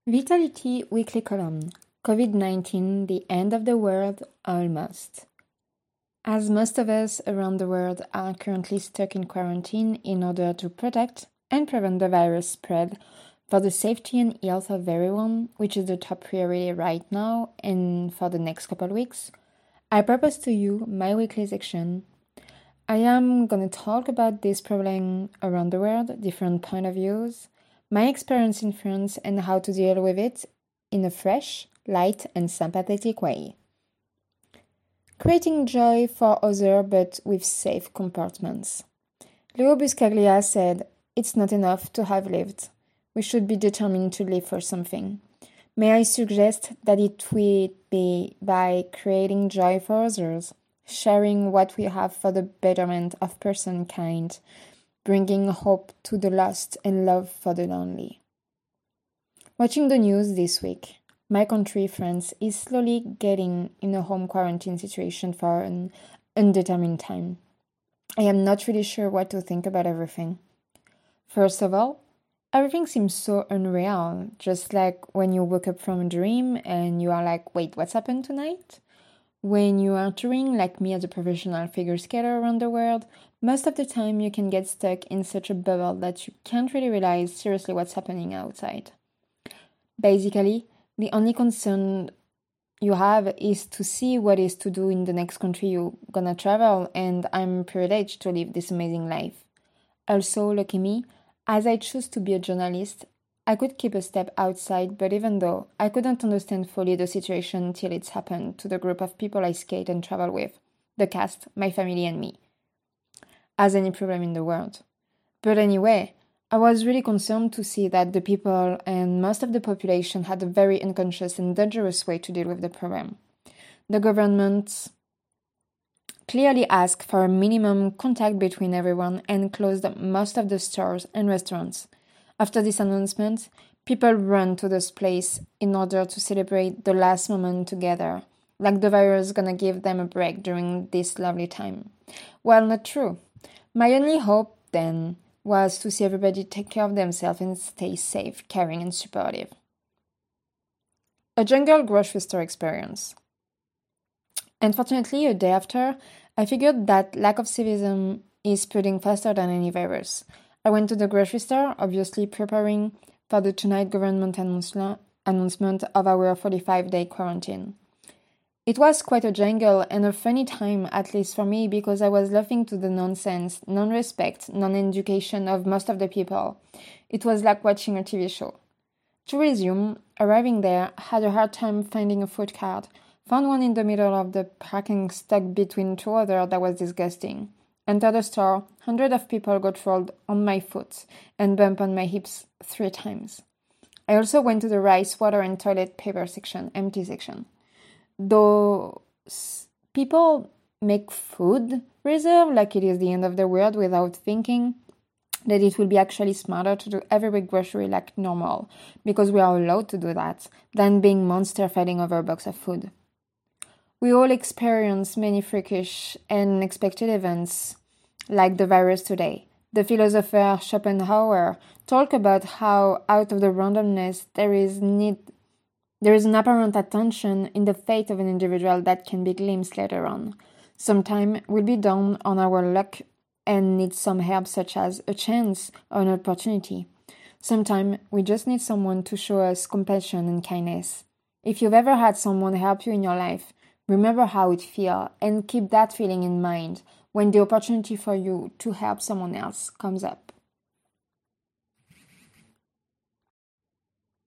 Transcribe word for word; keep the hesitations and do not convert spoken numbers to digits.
Vitality Weekly Column COVID nineteen, the end of the world, almost. As most of us around the world are currently stuck in quarantine in order to protect and prevent the virus spread for the safety and health of everyone, which is the top priority right now and for the next couple of weeks, I propose to you my weekly section. I am going to talk about this problem around the world, different point of views, my experience in France and how to deal with it in a fresh, light and sympathetic way. Creating joy for others but with safe compartments. Leo Buscaglia said, "It's not enough to have lived. We should be determined to live for something." May I suggest that it will be by creating joy for others, sharing what we have for the betterment of personkind, bringing hope to the lost and love for the lonely. Watching the news this week, my country, France, is slowly getting in a home quarantine situation for an undetermined time. I am not really sure what to think about everything. First of all, everything seems so unreal, just like when you wake up from a dream and you are like, wait, what's happened tonight? When you are touring, like me as a professional figure skater around the world, most of the time you can get stuck in such a bubble that you can't really realize seriously what's happening outside. Basically, the only concern you have is to see what is to do in the next country you're gonna travel, and I'm privileged to live this amazing life. Also, lucky me, as I choose to be a journalist, I could keep a step outside, but even though I couldn't understand fully the situation till it's happened to the group of people I skate and travel with, the cast, my family and me, as any problem in the world. But anyway, I was really concerned to see that the people and most of the population had a very unconscious and dangerous way to deal with the problem. The government clearly asked for a minimum contact between everyone and closed most of the stores and restaurants. After this announcement, people ran to this place in order to celebrate the last moment together, like the virus is gonna give them a break during this lovely time. Well, not true. My only hope, then, was to see everybody take care of themselves and stay safe, caring and supportive. A jungle grocery store experience. Unfortunately, a day after, I figured that lack of civism is spreading faster than any virus. I went to the grocery store, obviously preparing for the tonight government announcement of our forty-five day quarantine. It was quite a jungle and a funny time, at least for me, because I was laughing to the nonsense, non-respect, non-education of most of the people. It was like watching a T V show. To resume, arriving there, had a hard time finding a food cart, found one in the middle of the parking stuck between two others that was disgusting. Entered the store, hundreds of people got rolled on my foot and bumped on my hips three times. I also went to the rice, water and toilet paper section, empty section. Though people make food reserve like it is the end of the world without thinking that it will be actually smarter to do every week grocery like normal, because we are allowed to do that, than being monster fighting over a box of food. We all experience many freakish and unexpected events, like the virus today. The philosopher Schopenhauer talked about how out of the randomness there is need, there is an apparent attention in the fate of an individual that can be glimpsed later on. Sometime we'll be down on our luck and need some help such as a chance or an opportunity. Sometime we just need someone to show us compassion and kindness. If you've ever had someone help you in your life, remember how it feels and keep that feeling in mind when the opportunity for you to help someone else comes up.